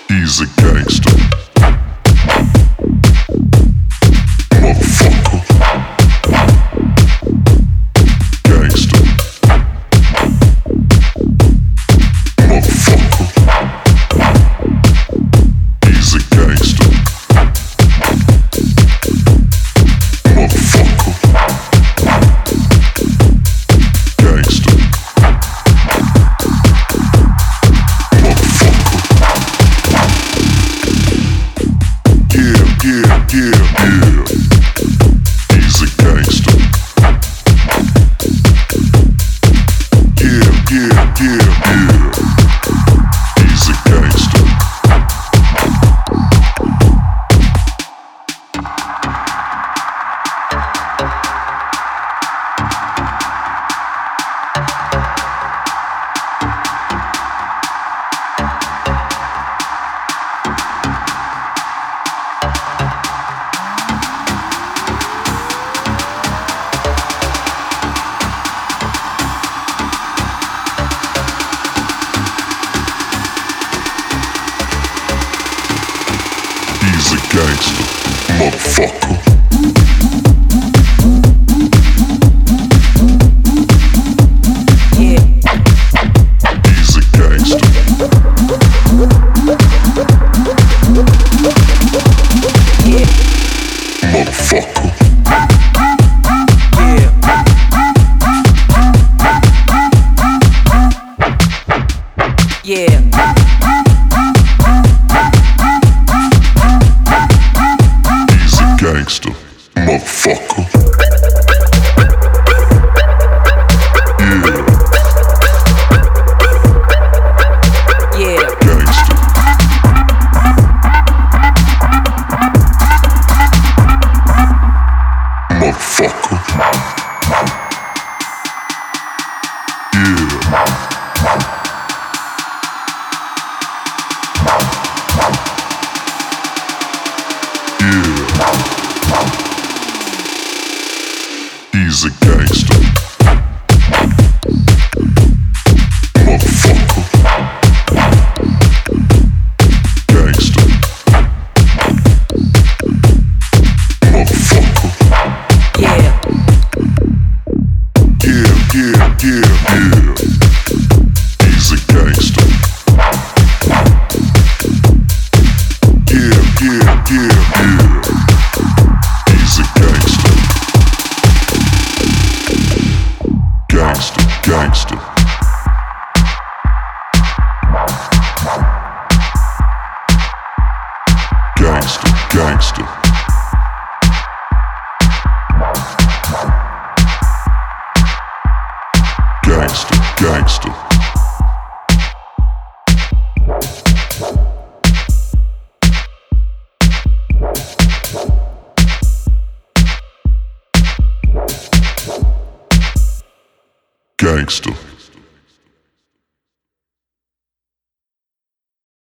He's a gangster. Motherfucker. Gangster. Motherfucker. He's a gangster. Motherfucker. Gangster. Yeah. He's a gangster. Yeah. He's a gangster. He's a gangster, motherfucker. Yeah. He's a gangster. Yeah. Motherfucker. Yeah. He's a gangster, motherfucker. Yeah. Gangster. Motherfucker. He's a gangster. Motherfucker. Gangster. Motherfucker. Yeah. Yeah. He's a gangster. Yeah. He's a gangster. Gangster. Gangster.